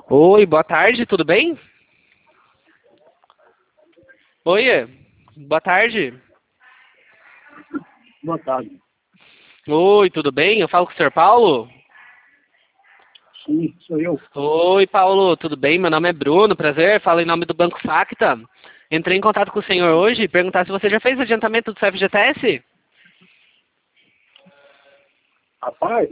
Oi, boa tarde, tudo bem? Oi, boa tarde. Boa tarde. Oi, tudo bem? Eu falo com o senhor Paulo? Sim, sou eu. Oi, Paulo, tudo bem? Meu nome é Bruno, prazer, falo em nome do Banco Facta. Entrei em contato com o senhor hoje e perguntar se você já fez o adiantamento do seu FGTS? Rapaz,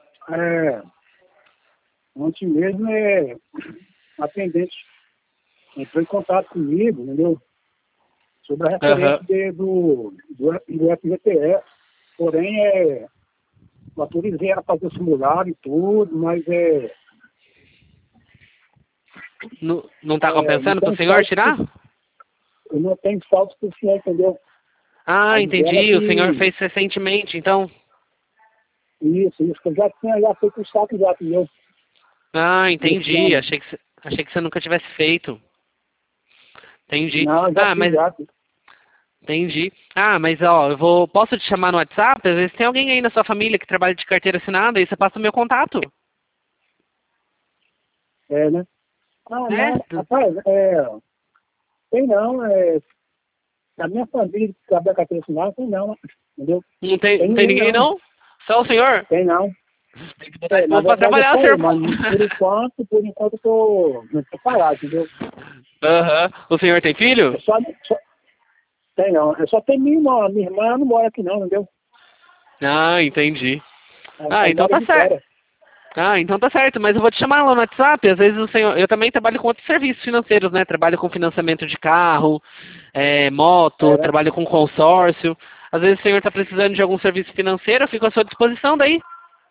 ontem mesmo atendente entrou em contato comigo, entendeu? Sobre a referência Aham. do FGTS. Porém, eu autorizei ela a fazer o simulário e tudo, mas Não tá não compensando pro tem senhor saldo, tirar? eu não tenho saldo suficiente, entendeu? Ah, Aí dela entendi, o senhor que fez recentemente, então. isso, que eu já tinha já feito o saque já, entendeu? Ah, Nesse entendi, ano. achei que você nunca tivesse feito. Entendi. Não, já Ah, fiz mas já. entendi. Ah, mas ó, posso te chamar no WhatsApp? Às vezes tem alguém aí na sua família que trabalha de carteira assinada e você passa o meu contato. Né? Ah, É? não, rapaz, tem não, na minha família que trabalha com carteira assinada, tem não, entendeu? Tem Não tem ninguém ninguém não, não? Só o senhor? tem não. Tem que botar esse Na povo pra verdade é trabalhar, só eu, senhor mas Paulo. por enquanto não tô parado, entendeu? Aham. O senhor tem filho? Tem não, eu só tenho minha irmã não mora aqui não, entendeu? Ah, entendi. Ah, Ela então mora tá de certo. fora. Ah, então tá certo, mas eu vou te chamar lá no WhatsApp, às vezes o senhor, eu também trabalho com outros serviços financeiros, né? Trabalho com financiamento de carro, moto, Né? trabalho com consórcio. Às vezes o senhor está precisando de algum serviço financeiro, eu fico à sua disposição daí,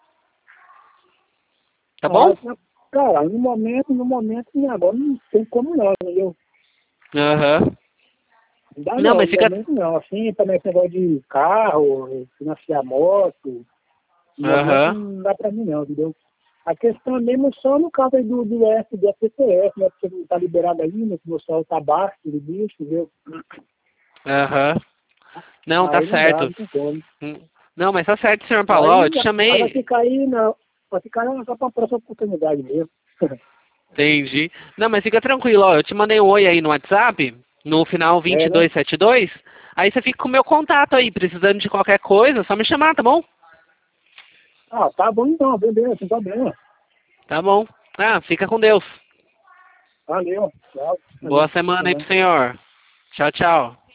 tá bom? Cara, no momento, agora não tem como não, entendeu? Aham. Não dá Não, não, mas no fica. momento não. Assim, também esse negócio de carro, financiar moto, no momento Aham. não dá pra mim não, entendeu? A questão é mesmo só no caso aí do FTF, né? Porque não tá liberado ainda, que o sol tá baixo, do bicho, entendeu? Aham. Não, tá Aí não dá, certo. não tem como. Não, mas tá certo, senhor Paulo. Ó, eu Aí, te aí vai chamei. ficar aí, não. Vai ficar só pra próxima oportunidade mesmo. Entendi. Não, mas fica tranquilo, ó. Eu te mandei um oi aí no WhatsApp, no final Né? 2272. Aí você fica com o meu contato aí, precisando de qualquer coisa, é só me chamar, tá bom? Ah, tá bom então, beleza, sem problema. Tá bom. Ah, fica com Deus. Valeu, tchau. Boa semana aí pro senhor. Tchau, tchau.